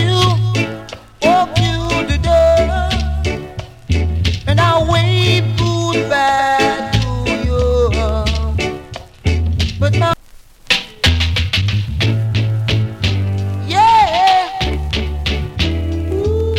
walk you the door, and I wave goodbye to you. But now, yeah, ooh.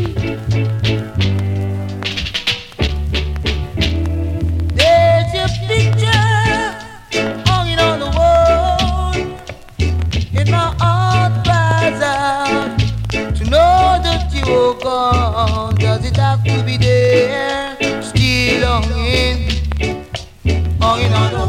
There's your picture hanging on the wall, and my heart cries out to know that you're gone. Does it have to be there, still hanging on the